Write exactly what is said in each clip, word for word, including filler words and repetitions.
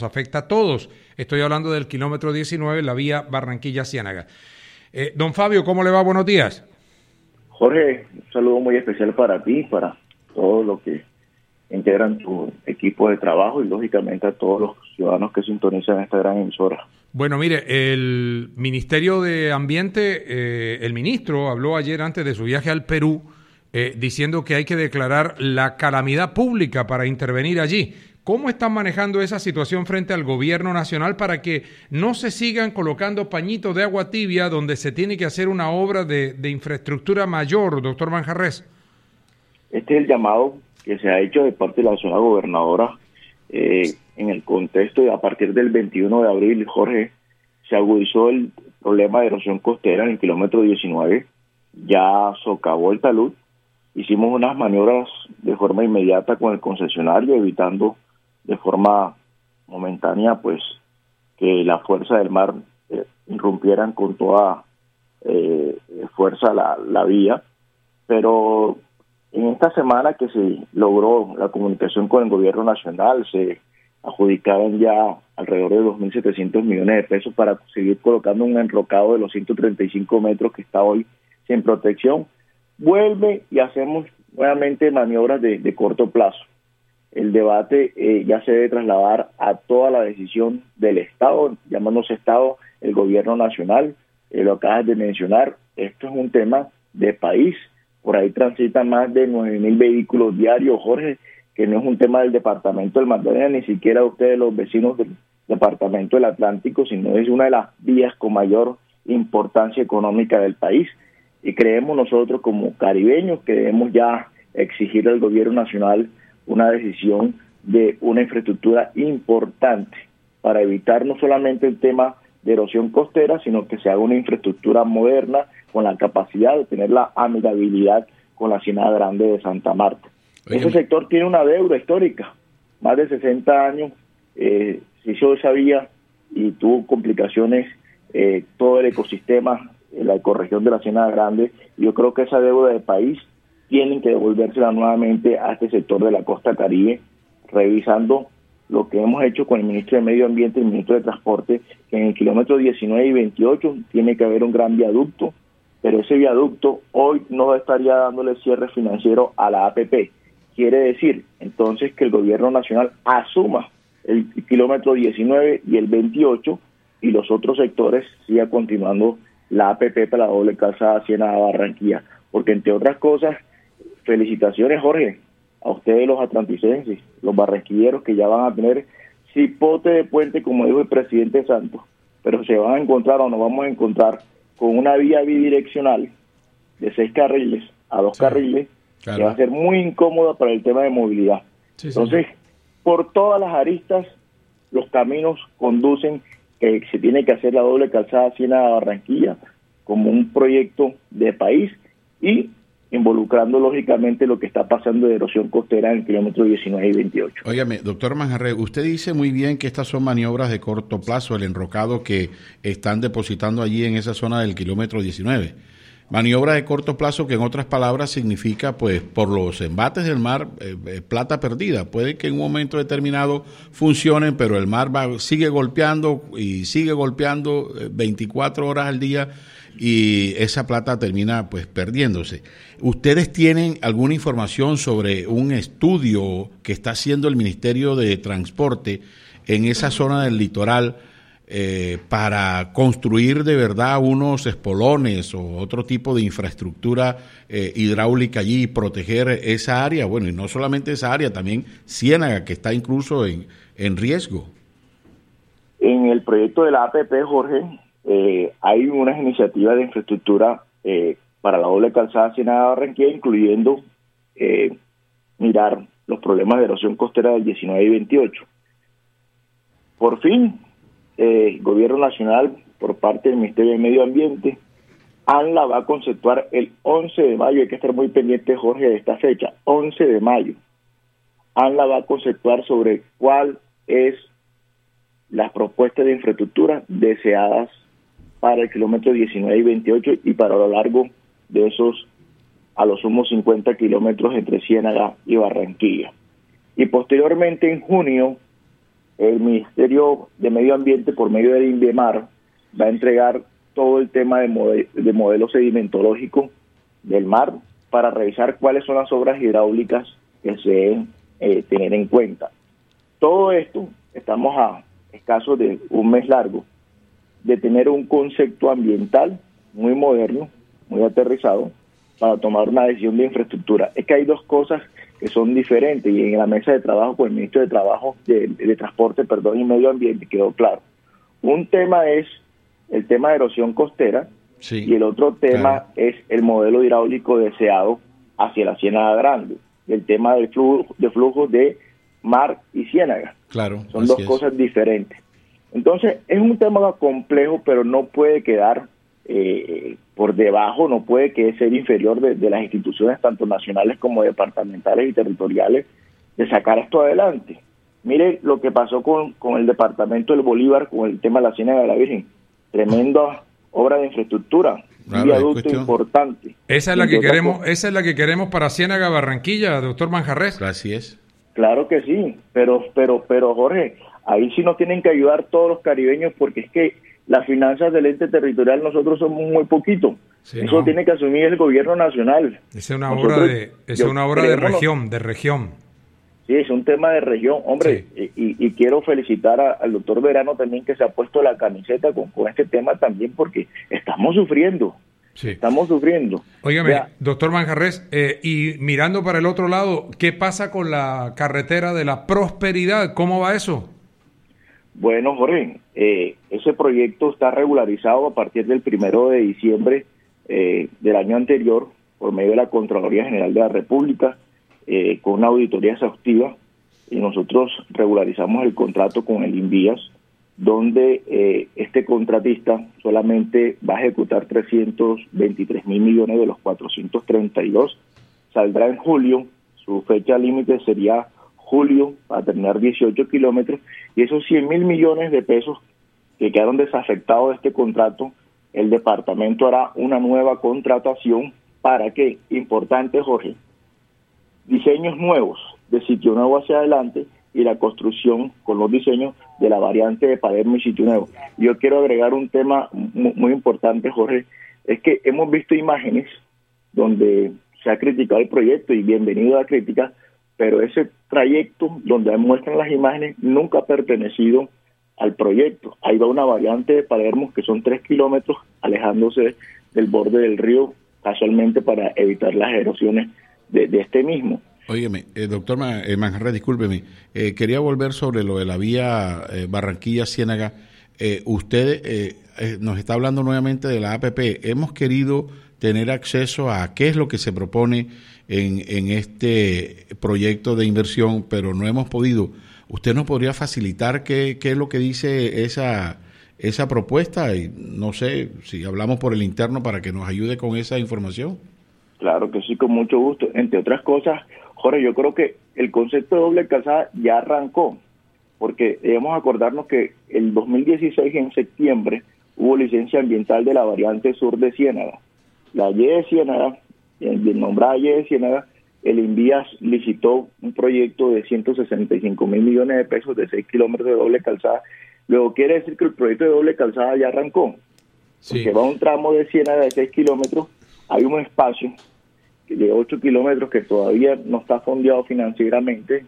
afecta a todos. Estoy hablando del kilómetro diecinueve, la vía Barranquilla-Ciénaga. Eh, don Fabio, ¿cómo le va? Buenos días. Jorge, un saludo muy especial para ti, para todos los que integran tu equipo de trabajo y lógicamente a todos los ciudadanos que sintonizan esta gran emisora. Bueno, mire, el Ministerio de Ambiente, eh, el ministro habló ayer antes de su viaje al Perú, eh, diciendo que hay que declarar la calamidad pública para intervenir allí. ¿Cómo están manejando esa situación frente al gobierno nacional para que no se sigan colocando pañitos de agua tibia donde se tiene que hacer una obra de, de infraestructura mayor, doctor Manjarrés? Este es el llamado que se ha hecho de parte de la señora gobernadora eh, en el contexto de a partir del veintiuno de abril, Jorge, se agudizó el problema de erosión costera en el kilómetro diecinueve, ya socavó el talud, hicimos unas maniobras de forma inmediata con el concesionario, evitando de forma momentánea pues que la fuerza del mar eh, irrumpieran con toda eh, fuerza la, la vía, pero en esta semana que se logró la comunicación con el gobierno nacional, se adjudicaron ya alrededor de dos mil setecientos millones de pesos para seguir colocando un enrocado de los ciento treinta y cinco metros que está hoy sin protección. Vuelve y hacemos nuevamente maniobras de, de corto plazo. El debate eh, ya se debe trasladar a toda la decisión del Estado, llamándose Estado el gobierno nacional. Eh, lo acabas de mencionar, esto es un tema de país. Por ahí transitan más de nueve mil vehículos diarios, Jorge, que no es un tema del departamento del Magdalena, ni siquiera ustedes los vecinos del departamento del Atlántico, sino es una de las vías con mayor importancia económica del país. Y creemos nosotros como caribeños que debemos ya exigir al gobierno nacional una decisión de una infraestructura importante para evitar no solamente el tema de erosión costera, sino que se haga una infraestructura moderna con la capacidad de tener la amigabilidad con la Ciénaga Grande de Santa Marta. Oye, ese sector tiene una deuda histórica, más de sesenta años, eh, se hizo esa vía y tuvo complicaciones eh, todo el ecosistema, eh, la ecorregión de la Ciénaga Grande. Yo creo que esa deuda de país tienen que devolvérsela nuevamente a este sector de la costa Caribe, revisando lo que hemos hecho con el ministro de Medio Ambiente y el ministro de Transporte, que en el kilómetro diecinueve y veintiocho tiene que haber un gran viaducto, pero ese viaducto hoy no estaría dándole cierre financiero a la A P P. Quiere decir, entonces, que el gobierno nacional asuma el kilómetro diecinueve y el veintiocho y los otros sectores siga continuando la A P P para la doble calzada Ciénaga-Barranquilla. Porque, entre otras cosas, felicitaciones, Jorge, a ustedes los atlanticenses, los barranquilleros que ya van a tener cipote de puente, como dijo el presidente Santos, pero se van a encontrar o nos vamos a encontrar con una vía bidireccional de seis carriles a dos sí, carriles, claro, que va a ser muy incómoda para el tema de movilidad. Sí, Entonces, sí. por todas las aristas, los caminos conducen que se tiene que hacer la doble calzada Ciénaga-Barranquilla como un proyecto de país y involucrando lógicamente lo que está pasando de erosión costera en el kilómetro diecinueve y veintiocho. Óigame, doctor Manjarrés, usted dice muy bien que estas son maniobras de corto plazo, el enrocado que están depositando allí en esa zona del kilómetro diecinueve. Maniobra de corto plazo que en otras palabras significa, pues, por los embates del mar, eh, eh, plata perdida. Puede que en un momento determinado funcionen, pero el mar va, sigue golpeando y sigue golpeando eh, veinticuatro horas al día y esa plata termina, pues, perdiéndose. ¿Ustedes tienen alguna información sobre un estudio que está haciendo el Ministerio de Transporte en esa zona del litoral Eh, para construir de verdad unos espolones o otro tipo de infraestructura eh, hidráulica allí y proteger esa área? Bueno, y no solamente esa área, también Ciénaga, que está incluso en, en riesgo. En el proyecto de la A P P, Jorge, eh, hay unas iniciativas de infraestructura eh, para la doble calzada Ciénaga-Barranquilla, incluyendo eh, mirar los problemas de erosión costera del diecinueve y veintiocho. Por fin, el eh, gobierno nacional, por parte del Ministerio de Medio Ambiente, ANLA va a conceptuar el once de mayo, hay que estar muy pendiente, Jorge, de esta fecha, once de mayo. ANLA va a conceptuar sobre cuál es las propuestas de infraestructura deseadas para el kilómetro diecinueve y veintiocho y para lo largo de esos, a lo sumo, cincuenta kilómetros entre Ciénaga y Barranquilla. Y posteriormente, en junio, el Ministerio de Medio Ambiente, por medio del INVIMAR, va a entregar todo el tema de, mode- de modelo sedimentológico del mar para revisar cuáles son las obras hidráulicas que se deben eh, tener en cuenta. Todo esto, estamos a escasos de un mes largo de tener un concepto ambiental muy moderno, muy aterrizado, para tomar una decisión de infraestructura. Es que hay dos cosas que son diferentes, y en la mesa de trabajo con el ministro de Trabajo, de, de Transporte, perdón, y Medio Ambiente quedó claro. Un tema es el tema de erosión costera, sí, y el otro tema claro. es el modelo hidráulico deseado hacia la Ciénaga Grande, el tema del flujo, de flujo de mar y ciénaga. Claro, son dos es. cosas diferentes. Entonces, es un tema complejo, pero no puede quedar eh, por debajo, no puede que ser inferior de, de las instituciones tanto nacionales como departamentales y territoriales de sacar esto adelante. Mire lo que pasó con, con el departamento del Bolívar, con el tema de la Ciénaga de la Virgen. Tremenda obra de infraestructura, un viaducto importante. Esa es la que queremos, esa es la que queremos para Ciénaga Barranquilla, doctor Manjarrés. Así es. Claro que sí, pero, pero, pero Jorge, ahí sí nos tienen que ayudar todos los caribeños, porque es que las finanzas del ente territorial nosotros somos muy poquitos. Sí, Eso no. tiene que asumir el gobierno nacional. Es una nosotros, obra de, es una obra de región, de región. Sí, es un tema de región, hombre, sí. y, y quiero felicitar a, al doctor Verano también, que se ha puesto la camiseta con, con este tema también, porque estamos sufriendo. Sí. Estamos sufriendo. Óigame, Vea, doctor Manjarrés, eh, y mirando para el otro lado, ¿qué pasa con la carretera de la Prosperidad? ¿Cómo va eso? Bueno, Jorge, eh, ese proyecto está regularizado a partir del primero de diciembre eh, del año anterior por medio de la Contraloría General de la República, eh, con una auditoría exhaustiva, y nosotros regularizamos el contrato con el INVIAS, donde eh, este contratista solamente va a ejecutar trescientos veintitrés mil millones de los cuatrocientos treinta y dos, saldrá en julio, su fecha límite sería julio para terminar dieciocho kilómetros, y esos cien mil millones de pesos que quedaron desafectados de este contrato, el departamento hará una nueva contratación para que, importante Jorge, diseños nuevos de Sitio Nuevo hacia adelante y la construcción con los diseños de la variante de Palermo y Sitio Nuevo. Yo quiero agregar un tema muy, muy importante, Jorge, es que hemos visto imágenes donde se ha criticado el proyecto, y bienvenido a la crítica, pero ese trayecto donde muestran las imágenes nunca ha pertenecido al proyecto. Ahí va una variante de Palermo que son tres kilómetros alejándose del borde del río, casualmente para evitar las erosiones de, de este mismo. Óyeme, eh, doctor Ma, eh, Manjarrés, discúlpeme, eh, quería volver sobre lo de la vía eh, Barranquilla-Ciénaga. Eh, usted eh, eh, nos está hablando nuevamente de la A P P. Hemos querido tener acceso a qué es lo que se propone en, en este proyecto de inversión, pero no hemos podido. ¿Usted nos podría facilitar qué, qué es lo que dice esa, esa propuesta? Y no sé si hablamos por el interno para que nos ayude con esa información. Claro que sí, con mucho gusto. Entre otras cosas, Jorge, yo creo que el concepto de doble calzada ya arrancó, porque debemos acordarnos que el dos mil dieciséis, en septiembre, hubo licencia ambiental de la variante sur de Ciénaga. La Y de Ciénaga, bien nombrada Y de Ciénaga, el INVIAS licitó un proyecto de ciento sesenta y cinco mil millones de pesos de seis kilómetros de doble calzada. Luego quiere decir que el proyecto de doble calzada ya arrancó. Sí. Porque va un tramo de Ciénaga de seis kilómetros, hay un espacio de ocho kilómetros que todavía no está fondeado financieramente,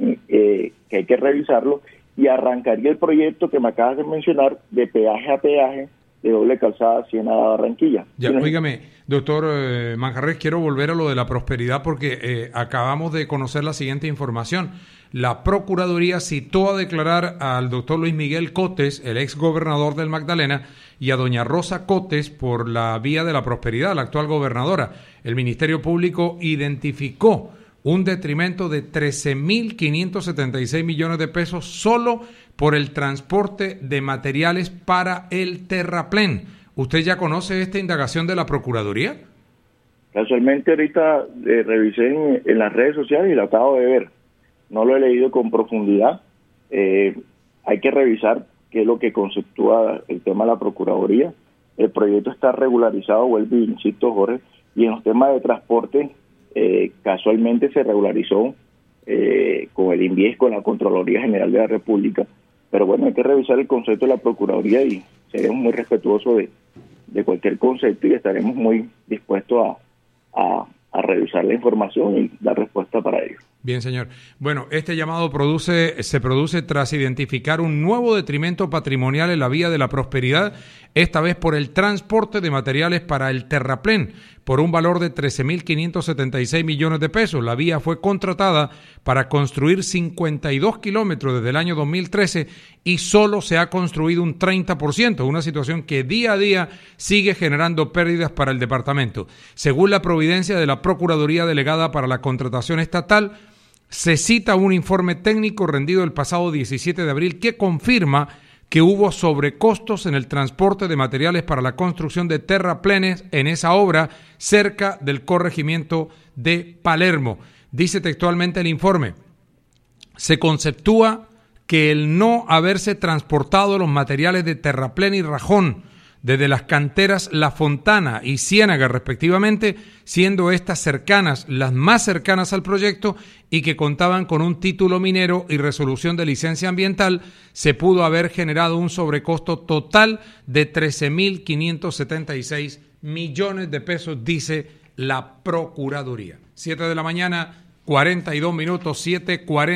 eh, que hay que revisarlo, y arrancaría el proyecto que me acabas de mencionar de peaje a peaje de doble calzada Ciénaga-Barranquilla. Ya, óigame, doctor eh, Manjarrés, quiero volver a lo de la Prosperidad porque eh, acabamos de conocer la siguiente información. La Procuraduría citó a declarar al doctor Luis Miguel Cotes, el ex gobernador del Magdalena, y a doña Rosa Cotes por la vía de la Prosperidad, la actual gobernadora. El Ministerio Público identificó un detrimento de trece mil quinientos setenta y seis millones de pesos solo por el transporte de materiales para el terraplén. ¿Usted ya conoce esta indagación de la Procuraduría? Casualmente ahorita eh, revisé en, en las redes sociales y lo acabo de ver. No lo he leído con profundidad. Eh, hay que revisar qué es lo que conceptúa el tema de la Procuraduría. El proyecto está regularizado, vuelvo y insisto, Jorge, y en los temas de transporte eh, casualmente se regularizó eh, con el INVIES, con la Contraloría General de la República, pero bueno, hay que revisar el concepto de la Procuraduría y seremos muy respetuosos de, de cualquier concepto y estaremos muy dispuestos a, a, a revisar la información y dar respuesta para ello. Bien, señor. Bueno, este llamado produce, se produce tras identificar un nuevo detrimento patrimonial en la vía de la Prosperidad, esta vez por el transporte de materiales para el terraplén, por un valor de trece mil quinientos setenta y seis millones de pesos. La vía fue contratada para construir cincuenta y dos kilómetros desde el año dos mil trece y solo se ha construido un treinta por ciento, una situación que día a día sigue generando pérdidas para el departamento. Según la providencia de la Procuraduría Delegada para la Contratación Estatal, se cita un informe técnico rendido el pasado diecisiete de abril que confirma que hubo sobrecostos en el transporte de materiales para la construcción de terraplenes en esa obra cerca del corregimiento de Palermo. Dice textualmente el informe: se conceptúa que el no haberse transportado los materiales de terraplén y rajón desde las canteras La Fontana y Ciénaga respectivamente, siendo estas cercanas, las más cercanas al proyecto y que contaban con un título minero y resolución de licencia ambiental, se pudo haber generado un sobrecosto total de trece mil quinientos setenta y seis millones de pesos, dice la Procuraduría. siete de la mañana, cuarenta y dos minutos, siete cuarenta.